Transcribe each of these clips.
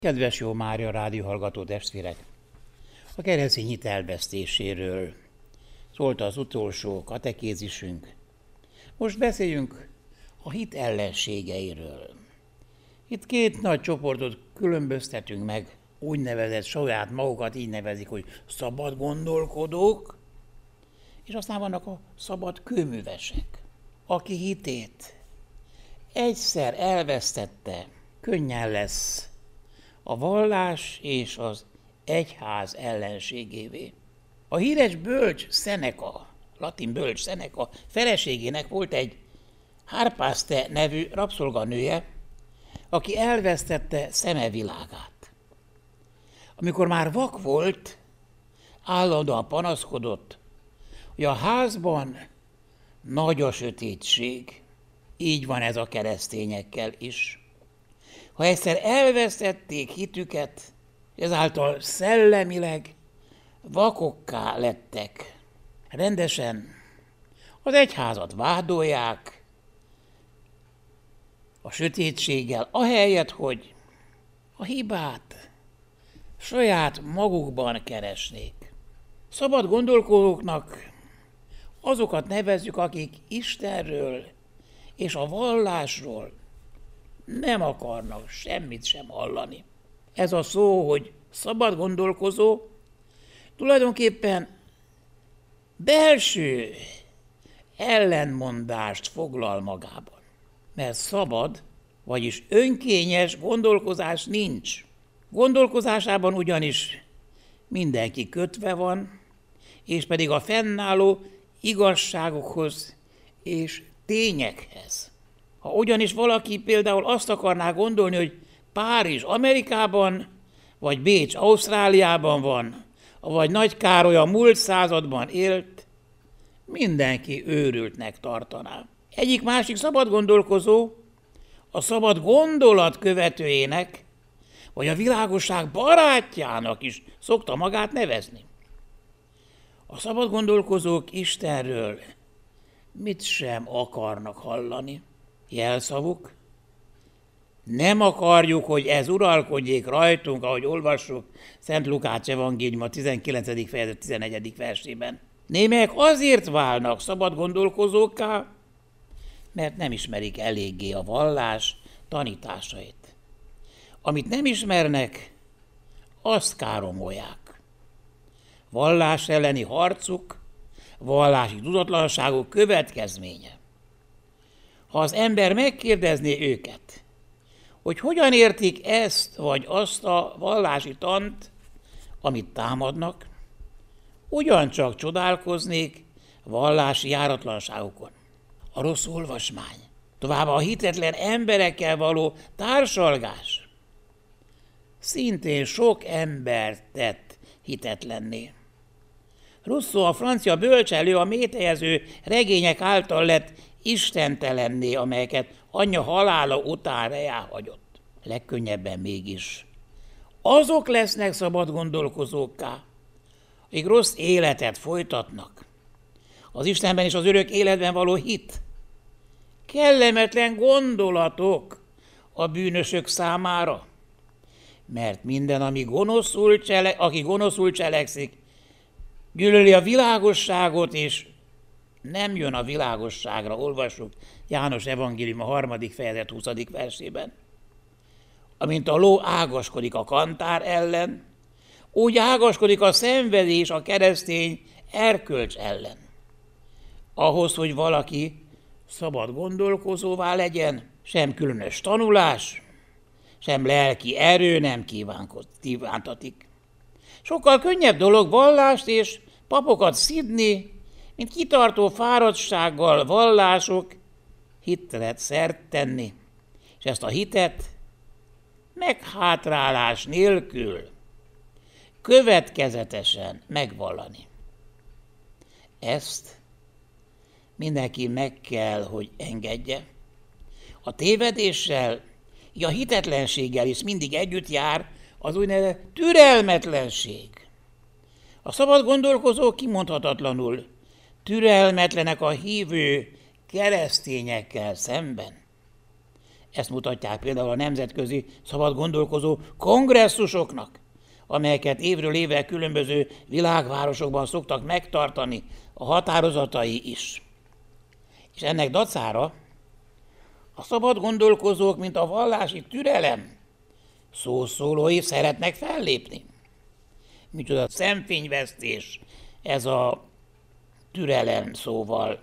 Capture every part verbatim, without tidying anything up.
Kedves Jó Mária rádióhallgató testvérek! A keresztény hit elvesztéséről szólt az utolsó katekézisünk. Most beszéljünk a hit ellenségeiről. Itt két nagy csoportot különböztetünk meg, úgynevezett, saját magukat így nevezik, hogy szabad gondolkodók, és aztán vannak a szabad kőművesek, aki hitét egyszer elvesztette, könnyen lesz a vallás és az egyház ellenségévé. A híres bölcs Seneca, latin bölcs Seneca feleségének volt egy Harpaste nevű rabszolganője, aki elvesztette szemevilágát. Amikor már vak volt, állandóan panaszkodott, hogy a házban nagy a sötétség. Így van ez a keresztényekkel is. Ha egyszer elvesztették hitüket, ezáltal szellemileg vakokká lettek. Rendesen az egyházat vádolják a sötétséggel, ahelyett, hogy a hibát saját magukban keresnék. Szabad gondolkodóknak azokat nevezzük, akik Istenről és a vallásról nem akarnak semmit sem hallani. Ez a szó, hogy szabad gondolkozó, tulajdonképpen belső ellenmondást foglal magában. Mert szabad, vagyis önkényes gondolkozás nincs. Gondolkozásában ugyanis mindenki kötve van, és pedig a fennálló igazságokhoz és tényekhez. Ha ugyanis valaki például azt akarná gondolni, hogy Párizs Amerikában, vagy Bécs Ausztráliában van, vagy Nagy Károly a múlt században élt, mindenki őrültnek tartaná. Egyik másik szabad gondolkozó a szabad gondolat követőjének, vagy a világosság barátjának is szokta magát nevezni. A szabad gondolkozók Istenről mit sem akarnak hallani. Jelszavuk: nem akarjuk, hogy ez uralkodjék rajtunk, ahogy olvassuk Szent Lukács evangéliuma tizenkilencedik fejezet tizennegyedik versében. Némelyek azért válnak szabad gondolkozókká, mert nem ismerik eléggé a vallás tanításait. Amit nem ismernek, azt káromolják. Vallás elleni harcuk, vallási tudatlanságuk következménye. Ha az ember megkérdezné őket, hogy hogyan értik ezt vagy azt a vallási tant, amit támadnak, ugyancsak csodálkoznék vallási járatlanságukon. A rossz olvasmány, továbbá a hitetlen emberekkel való társalgás szintén sok embert tett hitetlenné. Rousseau, a francia bölcselő, a métejező regények által lett istentelenné, amelyeket anyja halála után reá hagyott. Legkönnyebben mégis azok lesznek szabad gondolkozókká, akik rossz életet folytatnak. Az Istenben és az örök életben való hit kellemetlen gondolatok a bűnösök számára, mert minden, ami gonoszul csele, aki gonoszul cselekszik, gyűlöli a világosságot, és nem jön a világosságra, olvassuk János evangéliuma harmadik fejezet huszadik versében. Amint a ló ágaskodik a kantár ellen, úgy ágaskodik a szenvedés a keresztény erkölcs ellen. Ahhoz, hogy valaki szabad gondolkozóvá legyen, sem különös tanulás, sem lelki erő nem kívántatik. Sokkal könnyebb dolog vallást és papokat szidni, mint kitartó fáradtsággal vallások hitre szert tenni, és ezt a hitet meghátrálás nélkül következetesen megvallani. Ezt mindenki meg kell, hogy engedje. A tévedéssel, a hitetlenséggel is mindig együtt jár az úgynevezett türelmetlenség. A szabad gondolkozók kimondhatatlanul türelmetlenek a hívő keresztényekkel szemben. Ezt mutatják például a nemzetközi szabad gondolkozó kongresszusoknak, amelyeket évről évre különböző világvárosokban szoktak megtartani a határozatai is. És ennek dacára a szabad gondolkozók, mint a vallási türelem szószólói szeretnek fellépni. Micsoda szemfényvesztés ez a türelem szóval.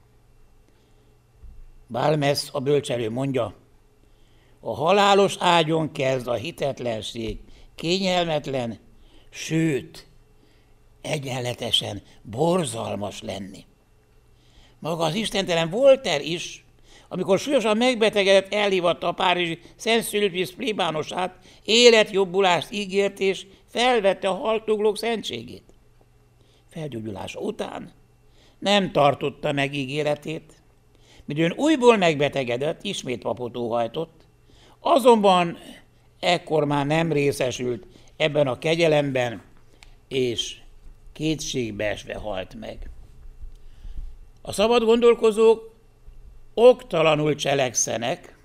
Balmes, a bölcselő mondja, a halálos ágyon kezd a hitetlenség kényelmetlen, sőt, egyenletesen borzalmas lenni. Maga az istentelen Voltaire is, amikor súlyosan megbetegedett, elhívatta a párizsi Saint-Sulpice plébánosát, életjobbulást ígért és felvette a haldoklók szentségét. Felgyógyulása után nem tartotta meg ígéretét, midőn újból megbetegedett, ismét papot óhajtott, azonban ekkor már nem részesült ebben a kegyelemben, és kétségbeesve halt meg. A szabad gondolkozók oktalanul cselekszenek.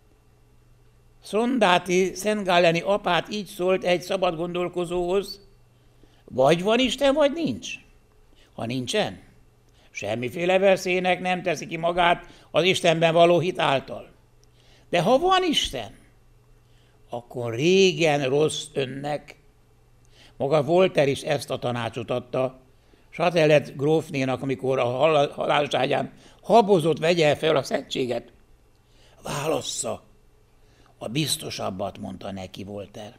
Szondáti szentgálleni apát így szólt egy szabad gondolkozóhoz, vagy van Isten, vagy nincs. Ha nincsen, semmiféle veszélynek nem teszi ki magát az Istenben való hit által. De ha van Isten, akkor régen rossz önnek. Maga Voltaire is ezt a tanácsot adta Chatelet grófnénak, amikor a halálos ágyán habozott, vegye fel a szentséget. Válassza a biztosabbat, mondta neki Voltaire.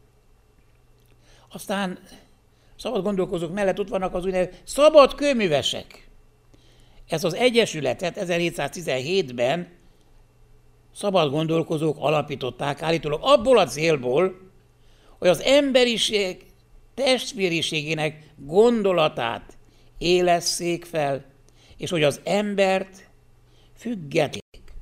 Aztán szabad gondolkozók mellett ott vannak az úgynevezett szabad kőművesek. Ez az egyesületet ezerhétszáztizenhétben szabad gondolkozók alapították állítólag abból a célból, hogy az emberiség testvériségének gondolatát élesszék fel, és hogy az embert függetlenek.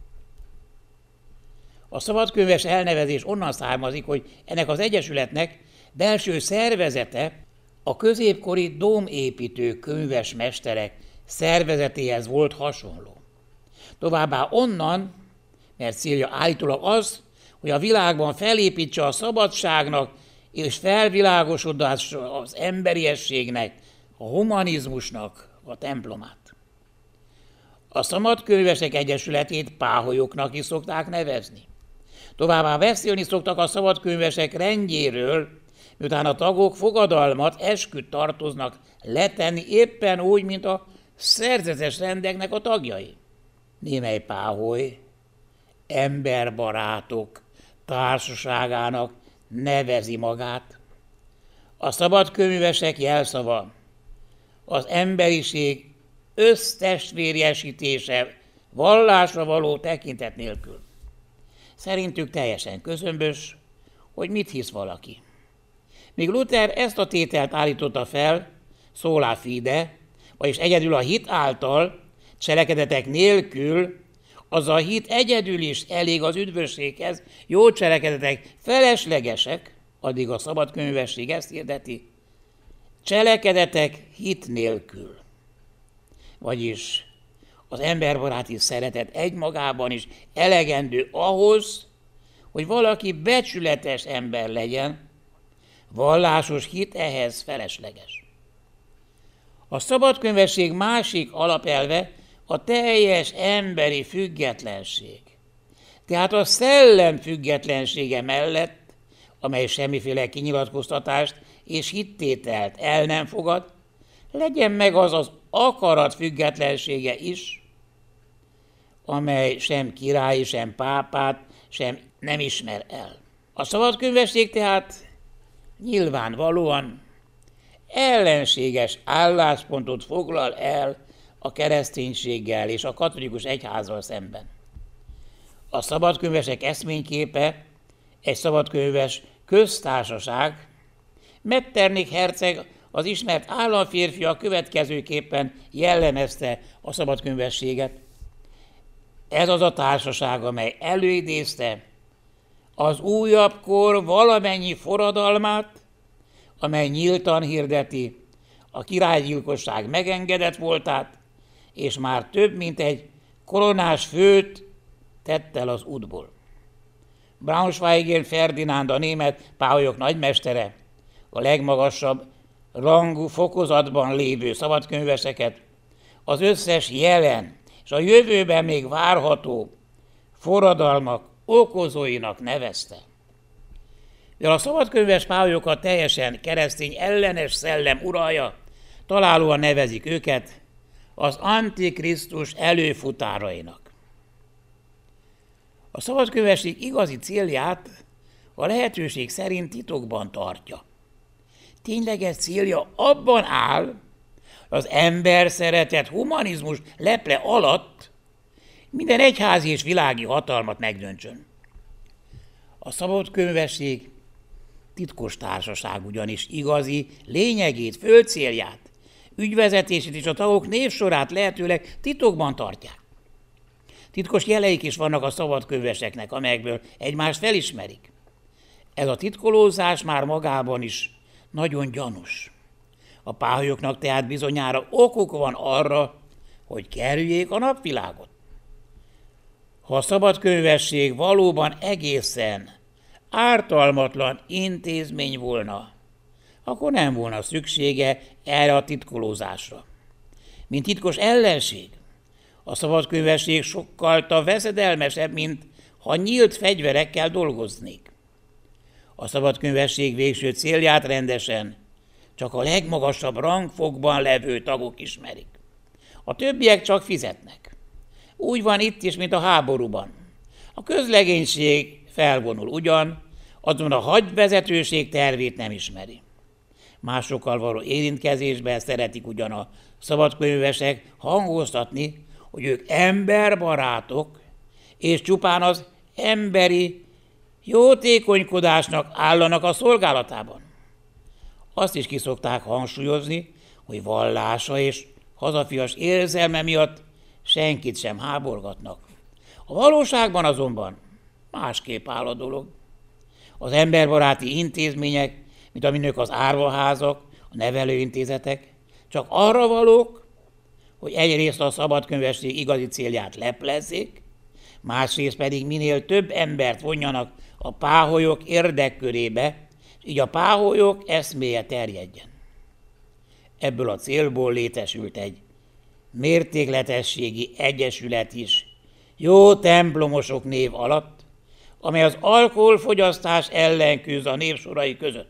A szabadkönyves elnevezés onnan származik, hogy ennek az egyesületnek belső szervezete a középkori dómépítő könyves mesterek szervezetéhez volt hasonló. Továbbá onnan, mert célja állítólag az, hogy a világban felépítse a szabadságnak és felvilágosodásra az emberiességnek, a humanizmusnak a templomát. A szabadkönyvesek egyesületét páholyoknak is szokták nevezni. Továbbá beszélni szoktak a szabadkönyvesek rendjéről, miután a tagok fogadalmat, esküt tartoznak letenni éppen úgy, mint a szerzetes rendeknek a tagjai. Némely páholy emberbarátok társaságának nevezi magát. A szabadkönyvesek jelszava az emberiség össztestvérjesítése vallásra való tekintet nélkül. Szerintük teljesen közömbös, hogy mit hisz valaki. Míg Luther ezt a tételt állította fel, sola fide, vagyis egyedül a hit által, cselekedetek nélkül, az a hit egyedül is elég az üdvösséghez, jó cselekedetek feleslegesek, addig a szabadkönyvesség ezt hirdeti, cselekedetek hit nélkül. Vagyis az emberbaráti szeretet egymagában is elegendő ahhoz, hogy valaki becsületes ember legyen, vallásos hit ehhez felesleges. A szabadkönyvesség másik alapelve a teljes emberi függetlenség. Tehát a szellem függetlensége mellett, amely semmiféle kinyilatkoztatást és hittételt el nem fogad, legyen meg az az akarat függetlensége is, amely sem királyi, sem pápát, sem nem ismer el. A szabadkönyvesség tehát nyilvánvalóan ellenséges álláspontot foglal el a kereszténységgel és a katolikus egyházzal szemben. A szabadkönyvesek eszményképe egy szabadkönyves köztársaság. Metternich herceg, az ismert államférfi a következőképpen jellemezte a szabadkönyvességet. Ez az a társaság, amely előidézte az újabb kor valamennyi forradalmát, amely nyíltan hirdeti a királygyilkosság megengedett voltát, és már több mint egy koronás főt tett el az útból. Braunschweigén Ferdinánd, a német páholyok nagymestere, a legmagasabb rangú fokozatban lévő szabadkönyveseket, az összes jelen és a jövőben még várható forradalmak okozóinak nevezte. Mivel a szabadkönyves pályokat teljesen keresztény ellenes szellem uralja, találóan nevezik őket az Antikrisztus előfutárainak. A szabadkönyvesség igazi célját a lehetőség szerint titokban tartja. Tényleges célja abban áll, az ember szeretet humanizmus leple alatt minden egyházi és világi hatalmat megdöntsön. A szabadkönyvesség titkos társaság, ugyanis igazi lényegét, fölcélját, ügyvezetését és a tagok névsorát lehetőleg titokban tartják. Titkos jeleik is vannak a szabadkönyveseknek, amelyekből egymást felismerik. Ez a titkolózás már magában is nagyon gyanús. A páholyoknak tehát bizonyára okuk van arra, hogy kerüljék a napvilágot. Ha a szabadkönyvesség valóban egészen ártalmatlan intézmény volna, akkor nem volna szüksége erre a titkolózásra. Mint titkos ellenség, a szabadkönyvesség sokkal veszedelmesebb, mint ha nyílt fegyverekkel dolgoznék. A szabadkönyvesség végső célját rendesen csak a legmagasabb rangfokban levő tagok ismerik. A többiek csak fizetnek. Úgy van itt is, mint a háborúban. A közlegénység felvonul ugyan, azon a hadvezetőség tervét nem ismeri. Másokkal való érintkezésben szeretik ugyan a szabadkönyvesek hangoztatni, hogy ők emberbarátok, és csupán az emberi jótékonykodásnak állanak a szolgálatában. Azt is kiszokták hangsúlyozni, hogy vallása és hazafias érzelme miatt senkit sem háborgatnak. A valóságban azonban másképp áll a dolog. Az emberbaráti intézmények, mint amilyenek az árvaházak, a nevelőintézetek, csak arra valók, hogy egyrészt a szabadkönyvesség igazi célját leplezzék, másrészt pedig minél több embert vonjanak a páholyok érdekkörébe, és így a páholyok eszméje terjedjen. Ebből a célból létesült egy mértékletességi egyesület is, jó templomosok név alatt, amely az alkoholfogyasztás ellen küzd a névsorai között.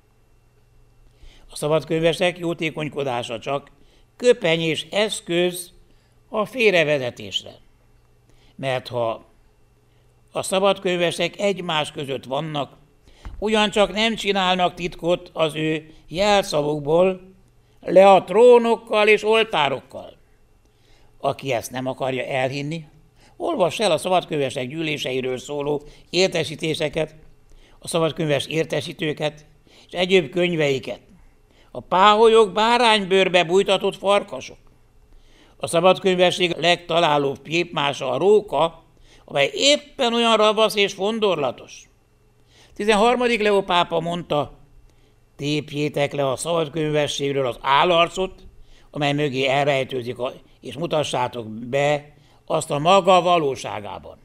A szabadkönyvesek jótékonykodása csak köpeny és eszköz a félrevezetésre. Mert ha a szabadkönyvesek egymás között vannak, ugyancsak nem csinálnak titkot az ő jelszavukból, le a trónokkal és oltárokkal. Aki ezt nem akarja elhinni, olvass el a szabadkönyvesek gyűléseiről szóló értesítéseket, a szabadkönyves értesítőket és egyéb könyveiket. A páholyok báránybőrbe bújtatott farkasok. A szabadkönyvesség legtalálóbb képmása a róka, amely éppen olyan ravasz és fondorlatos. tizenharmadik Leó pápa mondta, tépjétek le a szabadkönyvességről az állarcot, amely mögé elrejtőzik, és mutassátok be azt a maga valóságában.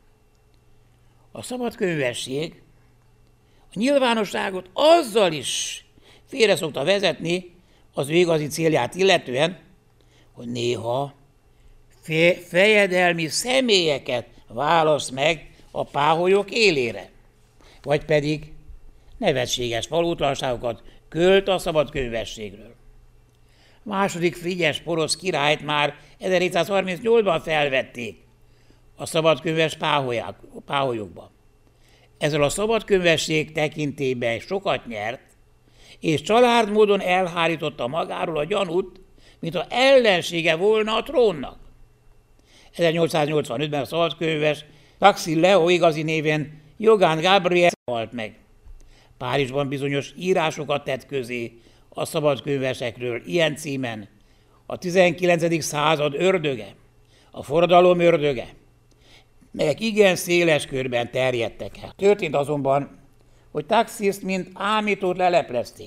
A szabadkönyvesség a nyilvánosságot azzal is félre szokta vezetni az ő igazi célját illetően, hogy néha fe- fejedelmi személyeket választ meg a páholyok élére, vagy pedig nevetséges valótlanságokat költ a szabadkönyvességről. Második Frigyes porosz királyt már ezerhétszázharmincnyolcban felvették a szabadkönyves páholyokba. Ezzel a szabadkönyvesség tekintében sokat nyert, és családmódon elhárította magáról a gyanút, mintha ellensége volna a trónnak. ezernyolcszáznyolcvanötben a szabadkönyves Taxis Leo igazi névén Johann Gabriel halt meg. Párizsban bizonyos írásokat tett közé a szabadkönyvesekről ilyen címen: a tizenkilencedik század ördöge, a forradalom ördöge, melyek igen széles körben terjedtek el. Történt azonban, hogy Taxist mint ámítót leleplezték.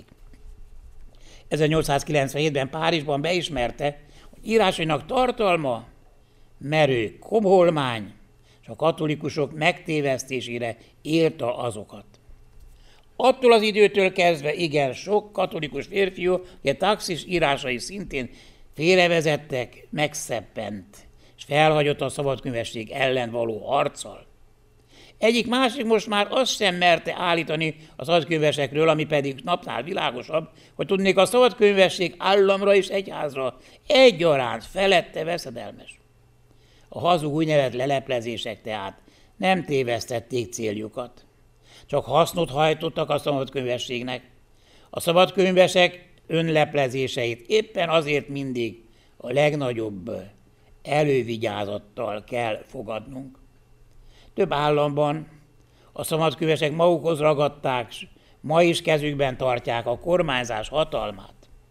ezernyolcszázkilencvenhétben Párizsban beismerte, hogy írásainak tartalma merő komholmány, és a katolikusok megtévesztésére írta azokat. Attól az időtől kezdve igen sok katolikus férfiú, aki a Taxis írásai szintén félrevezettek, megszeppent, és felhagyott a szabadkönyvesség ellen való harccal. Egyik másik most már azt sem merte állítani a szabadkönyvesekről, ami pedig napnál világosabb, hogy tudnék, a szabadkönyvesség államra és egyházra egyaránt felette veszedelmes. A hazug úgynevezett leleplezések tehát nem tévesztették céljukat, csak hasznot hajtottak a szabadkönyvességnek. A szabadkönyvesek önleplezéseit éppen azért mindig a legnagyobb elővigyázattal kell fogadnunk. Több államban a szabadkönyvesek magukhoz ragadták, s ma is kezükben tartják a kormányzás hatalmát.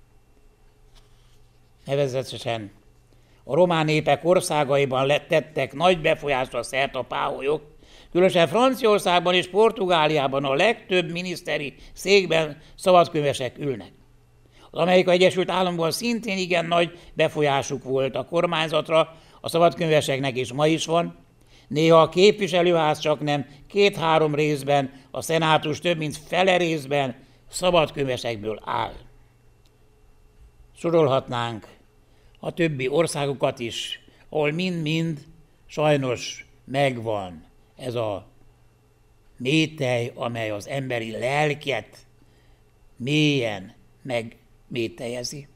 Nevezetesen a román népek országaiban tettek nagy befolyásra szert a páholyok, különösen Franciaországban és Portugáliában a legtöbb miniszteri székben szabadkönyvesek ülnek. Az Amerikai Egyesült Államokban szintén igen nagy befolyásuk volt a kormányzatra, a szabadkönyveseknek is ma is van. Néha a képviselőház csak nem két-három részben, a szenátus több mint fele részben szabadkönyvesekből áll. Sorolhatnánk a többi országokat is, ahol mind-mind sajnos megvan ez a métely, amely az emberi lelket mélyen megmételyezi.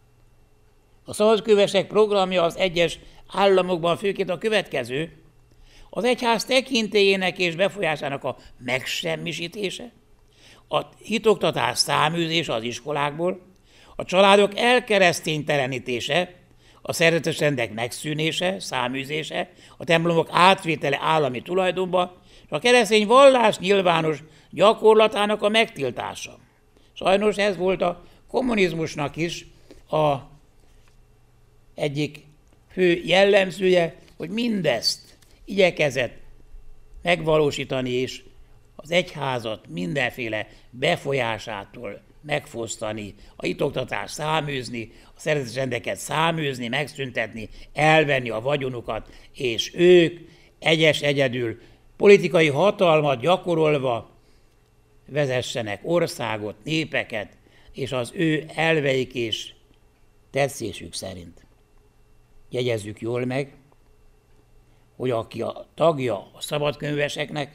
A szabadkönyvesek programja az egyes államokban főként a következő: az egyház tekintélyének és befolyásának a megsemmisítése, a hitoktatás száműzése az iskolákból, a családok elkereszténytelenítése, a szerzetes rendek megszűnése, száműzése, a templomok átvétele állami tulajdonba, és a keresztény vallás nyilvános gyakorlatának a megtiltása. Sajnos ez volt a kommunizmusnak is a egyik fő jellemzője, hogy mindezt igyekezett megvalósítani, és az egyházat mindenféle befolyásától megfosztani, a hitoktatást száműzni, a szerzetes rendeket száműzni, megszüntetni, elvenni a vagyonukat, és ők egyes egyedül politikai hatalmat gyakorolva vezessenek országot, népeket, és az ő elveik és tetszésük szerint. Jegyezzük jól meg, hogy aki a tagja a szabadkönyveseknek,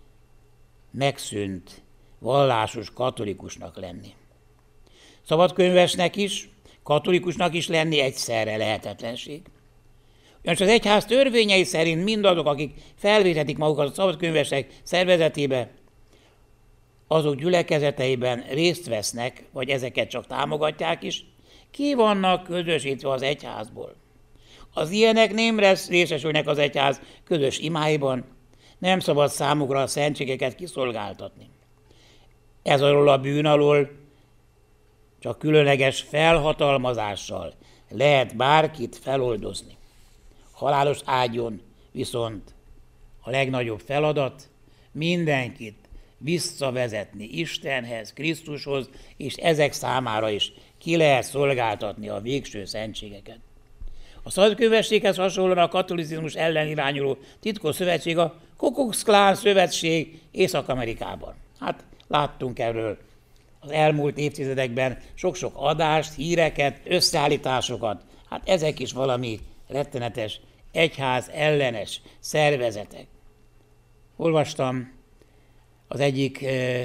megszűnt vallásos katolikusnak lenni. Szabadkönyvesnek is, katolikusnak is lenni egyszerre lehetetlenség. Ugyanis az egyház törvényei szerint mindazok, akik felvétetik magukat a szabadkönyvesek szervezetébe, azok gyülekezeteiben részt vesznek, vagy ezeket csak támogatják is, ki vannak közösítve az egyházból. Az ilyenek nem részesülnek az egyház közös imáiban, nem szabad számukra a szentségeket kiszolgáltatni. Ez alól a bűn alól csak különleges felhatalmazással lehet bárkit feloldozni. Halálos ágyon viszont a legnagyobb feladat mindenkit visszavezetni Istenhez, Krisztushoz, és ezek számára is ki lehet szolgáltatni a végső szentségeket. A szabadkönyvességhez hasonlóan a katolicizmus ellen irányuló titkos szövetség a Ku Klux Klan szövetség Észak-Amerikában. Hát láttunk erről az elmúlt évtizedekben sok-sok adást, híreket, összeállításokat. Hát ezek is valami rettenetes egyház ellenes szervezetek. Olvastam az egyik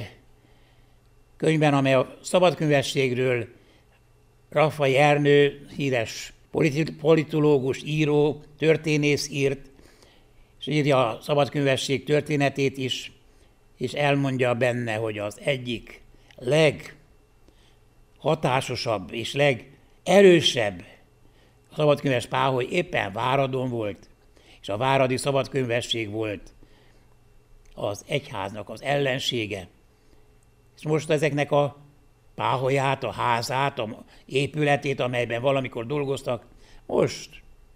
könyvben, amely a szabadkönyvességről Raffai Ernő, híres politológus, író, történész írt, és írja a szabadkönyvesség történetét is, és elmondja benne, hogy az egyik leghatásosabb és legerősebb szabadkönyves páholy éppen Váradon volt, és a váradi szabadkönyvesség volt az egyháznak az ellensége. És most ezeknek a páholyát, a házát, a épületét, amelyben valamikor dolgoztak, most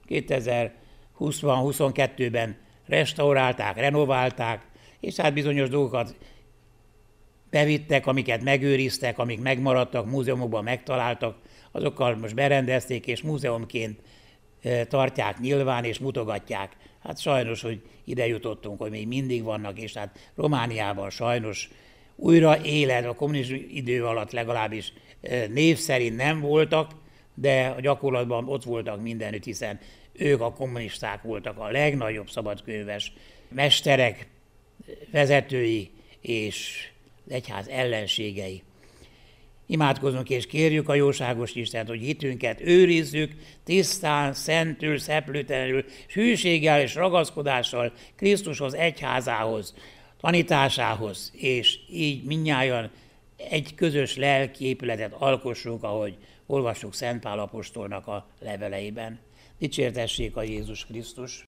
kétezer-húsz-huszonkettőben restaurálták, renoválták, és hát bizonyos dolgokat bevittek, amiket megőriztek, amik megmaradtak, múzeumokban megtaláltak, azokkal most berendezték, és múzeumként tartják nyilván, és mutogatják Hát sajnos, hogy ide jutottunk, hogy még mindig vannak, és hát Romániában sajnos újra élet, a kommunizmus idő alatt legalábbis név szerint nem voltak, de a gyakorlatban ott voltak mindenütt, hiszen ők a kommunisták voltak a legnagyobb szabadkönyves mesterek, vezetői és az egyház ellenségei. Imádkozunk és kérjük a jóságos Istent, hogy hitünket őrizzük tisztán, szentül, szeplőtelenül, hűséggel és ragaszkodással Krisztushoz, egyházához, tanításához, és így mindnyájan egy közös lelki épületet alkossunk, ahogy olvassuk Szent Pál apostolnak a leveleiben. Dicsértessék a Jézus Krisztus!